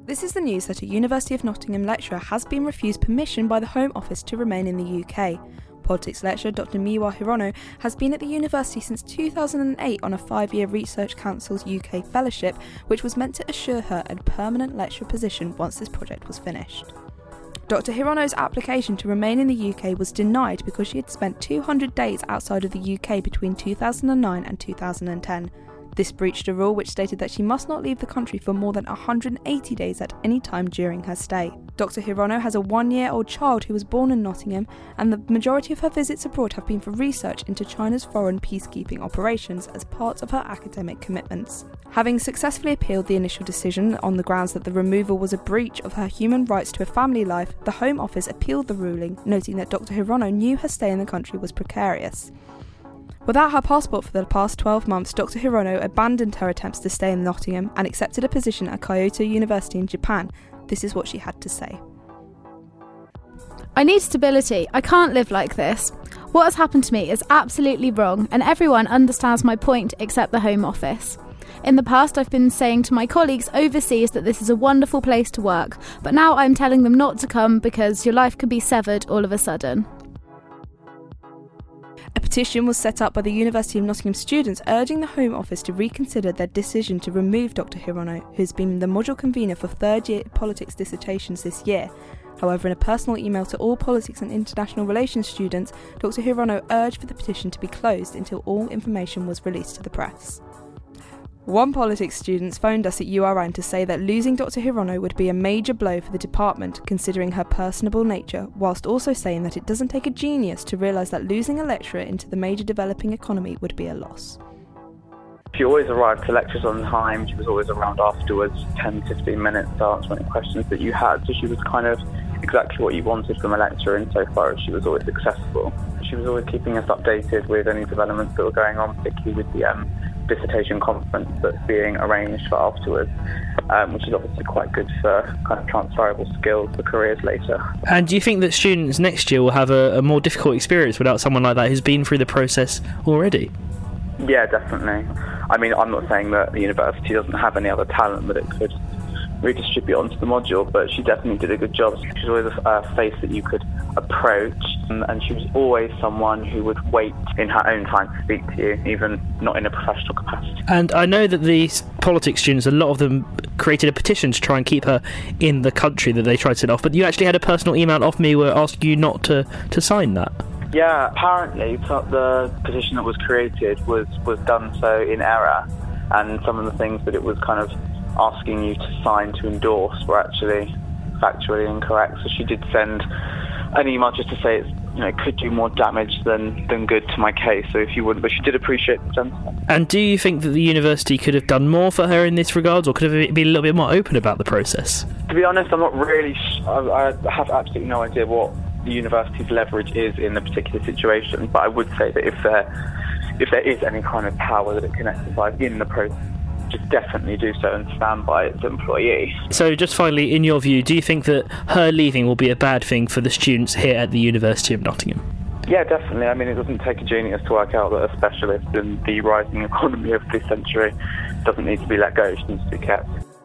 This is the news that a University of Nottingham lecturer has been refused permission by the Home Office to remain in the UK. Politics lecturer Dr. Miwa Hirono has been at the university since 2008 on a 5-year Research Council's UK fellowship, which was meant to assure her a permanent lecturer position once this project was finished. Dr. Hirono's application to remain in the UK was denied because she had spent 200 days outside of the UK between 2009 and 2010. This breached a rule which stated that she must not leave the country for more than 180 days at any time during her stay. Dr. Hirono has a 1-year-old child who was born in Nottingham, and the majority of her visits abroad have been for research into China's foreign peacekeeping operations as part of her academic commitments. Having successfully appealed the initial decision on the grounds that the removal was a breach of her human rights to a family life, the Home Office appealed the ruling, noting that Dr. Hirono knew her stay in the country was precarious. Without her passport for the past 12 months, Dr. Hirono abandoned her attempts to stay in Nottingham and accepted a position at Kyoto University in Japan. This is what she had to say. I need stability. I can't live like this. What has happened to me is absolutely wrong, and everyone understands my point except the Home Office. In the past, I've been saying to my colleagues overseas that this is a wonderful place to work, but now I'm telling them not to come because your life could be severed all of a sudden. A petition was set up by the University of Nottingham students urging the Home Office to reconsider their decision to remove Dr. Hirono, who has been the module convener for third-year politics dissertations this year. However, in a personal email to all politics and international relations students, Dr. Hirono urged for the petition to be closed until all information was released to the press. One politics student phoned us at URN to say that losing Dr. Hirono would be a major blow for the department, considering her personable nature, whilst also saying that it doesn't take a genius to realise that losing a lecturer into the major developing economy would be a loss. She always arrived to lectures on time. She was always around afterwards, 10-15 minutes to answer any questions that you had. So she was kind of exactly what you wanted from a lecturer insofar as she was always accessible. She was always keeping us updated with any developments that were going on, particularly with the dissertation conference that's being arranged for afterwards, which is obviously quite good for kind of transferable skills for careers later. And do you think that students next year will have a more difficult experience without someone like that who's been through the process already? Yeah, definitely. I mean, I'm not saying that the university doesn't have any other talent that it could redistribute onto the module, but she definitely did a good job. She was always a face that you could approach, and she was always someone who would wait in her own time to speak to you, even not in a professional capacity. And I know that these politics students, a lot of them created a petition to try and keep her in the country that they tried to set off, but you actually had a personal email off me where asking you not to sign that. Yeah, apparently the petition that was created was done so in error, and some of the things that it was kind of asking you to sign to endorse were actually factually incorrect. So she did send an email just to say it could do more damage than good to my case. So if you wouldn't, but she did appreciate the sentiment. And do you think that the university could have done more for her in this regard, or could have been a little bit more open about the process? To be honest, I'm not really. I have absolutely no idea what the university's leverage is in the particular situation. But I would say that if there is any kind of power that it can exercise in the process, just definitely do so and stand by its employee. So just finally, in your view, do you think that her leaving will be a bad thing for the students here at the University of Nottingham? Yeah, definitely. I mean, it doesn't take a genius to work out that a specialist in the rising economy of this century doesn't need to be let go, she needs to be kept.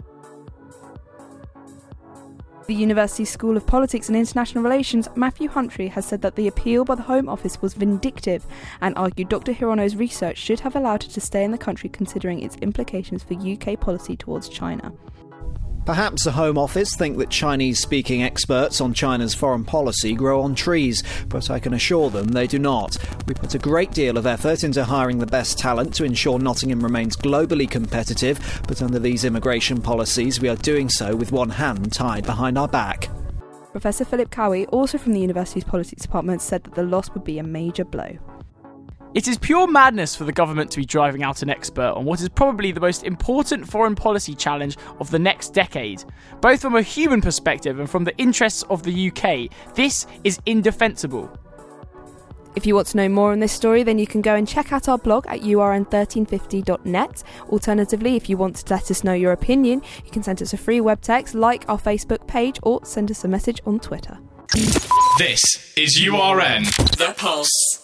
The University School of Politics and International Relations, Matthew Huntry, has said that the appeal by the Home Office was vindictive and argued Dr. Hirono's research should have allowed her to stay in the country considering its implications for UK policy towards China. Perhaps the Home Office think that Chinese-speaking experts on China's foreign policy grow on trees, but I can assure them they do not. We put a great deal of effort into hiring the best talent to ensure Nottingham remains globally competitive, but under these immigration policies we are doing so with one hand tied behind our back. Professor Philip Cowie, also from the university's politics department, said that the loss would be a major blow. It is pure madness for the government to be driving out an expert on what is probably the most important foreign policy challenge of the next decade. Both from a human perspective and from the interests of the UK, this is indefensible. If you want to know more on this story, then you can go and check out our blog at urn1350.net. Alternatively, if you want to let us know your opinion, you can send us a free web text, like our Facebook page, or send us a message on Twitter. This is URN The Pulse.